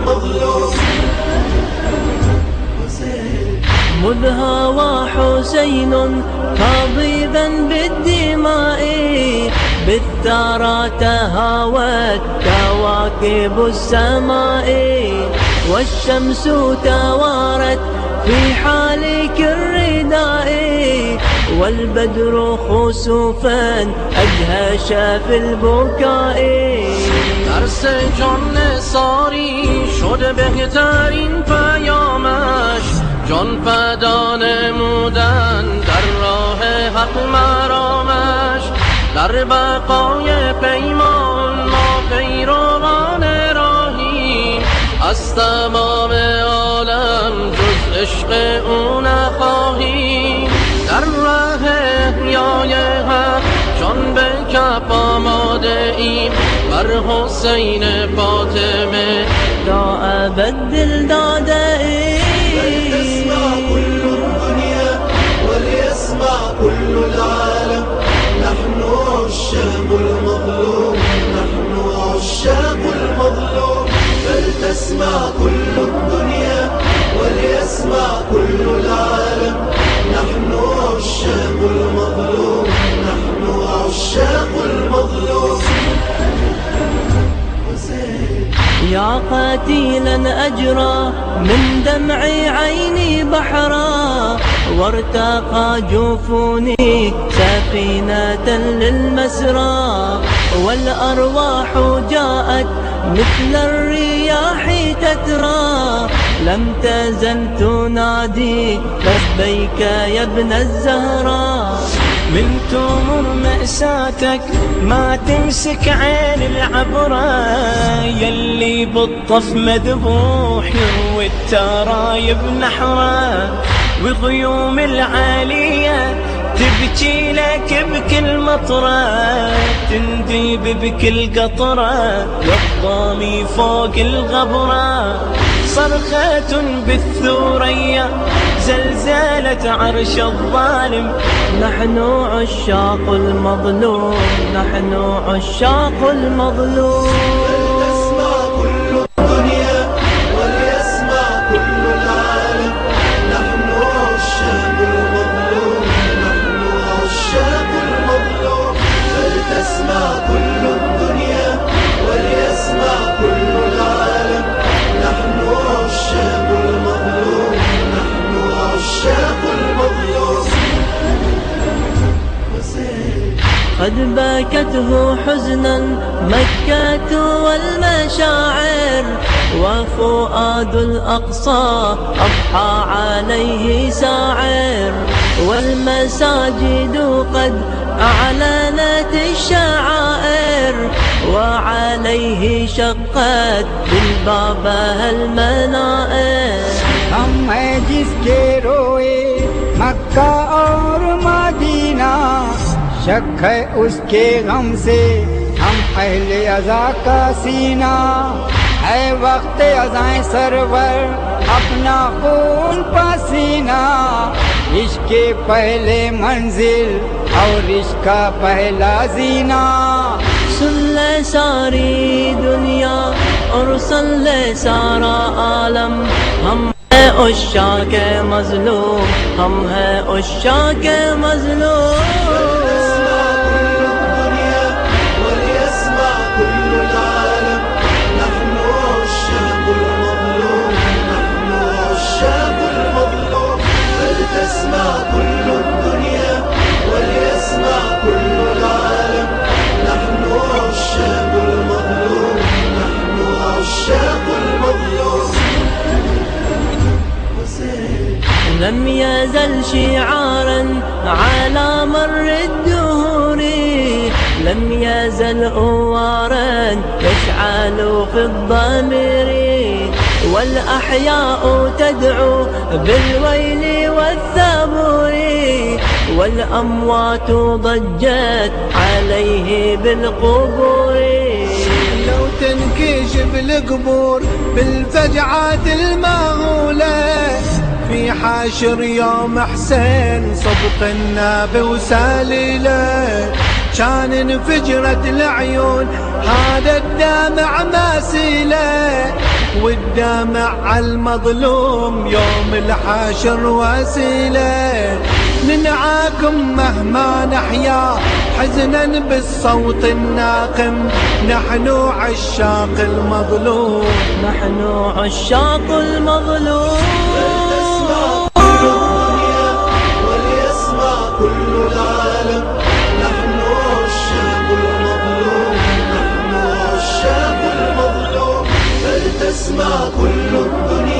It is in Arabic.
المظلوم. مذ هوى حسين فاضبا بالدماء بالثرى تهاوت كواكب السماء، والشمس توارت في حالك الرداء، والبدر خسوفا أدهش في البكاء. درس جان ساری شد بهترین پیامش، جان فدا نمودن در راه حق مرامش. در بقای پیمان ما پیروان راهیم، از تمام عالم جز عشق او نخواهیم. در راه احیای حق جان به کف آماده ایم، بر حسین فاطمه تا ابد دل داده ایم. ولتسمع كل الدنيا وليسمع كل العالم، نحن عشاق المظلوم، نحن عشاق المظلوم. فلتسمع كل الدنيا وليسمع كل العالم، نحن عشاق المظلوم، نحن عشاق المظلوم. يا قتيلا أجرى من دمع عيني بحرا، وارتقى جفوني سفينة للمسرى، والأرواح جاءت مثل الرياح تترى، لم تزل تنادي لبيك يا ابن الزهراء. من تمر مأساتك ما تمسك عين العبرة، يلي بالطف مذبوح يروي الترايب نحره، وغيوم العالية تبكي لك بكل مطرة، تنديب بكل قطرة والضامي فوق الغبرة. صرخة بالثورية زلزالة عرش الظالم، نحن عشاق المظلوم، نحن عشاق المظلوم. فلتسمع كل الدنيا وليسمع كل العالم، نحن عشاق المظلوم، نحن عشاق المظلوم. فلتسمع كل الدنيا وليسمع كل العالم، نحن عشاق المظلوم، نحن عشاق المظلوم. قد باكته حزنا مكة والمشاعر، وفؤاد الأقصى أضحى عليه ساعر، والمساجد قد أعلنت الشعائر، وعليه شقت بالبابها المنائر. हम हैं जिसके रोए मक्का और मदीना, शक है उसके गम से हम अहले अज़ा का सीना। है वक्त अज़ाएं सरवर अपना खून पसीना, इश्क के पहले मंजिल और इश्क का पहला जीना। सुन ले सारी दुनिया और सुन ले सारा आलम, हम है उश्शाक़ मज़लूम, हम है उश्शाक़ मज़लूम। فلتسمع كل الدنيا وليسمع كل العالم، نحن عشاق المظلوم، نحن عشاق المظلوم. لم يزل شعارا على مر الدهور، لم يزل أوارا يشعل في الضمير، والأحياء تدعو بالويل والثبور، والأموات ضجت عليه بالقبور. لو تنكشف القبور بالفجعات المهولة، في حاشر يوم حسين صدق النبي وسالله، كان انفجرت العيون هذا الدمع مسيله، والدمع على المظلوم يوم الحاشر وسيلة. ننعاكم مهما نحيا حزنا بالصوت الناقم، نحن عشاق المظلوم، نحن عشاق المظلوم. فلتسمع كل الدنيا وليسمع كل العالم، نحن عشاق المظلوم، نحن عشاق المظلوم. فلتسمع كل الدنيا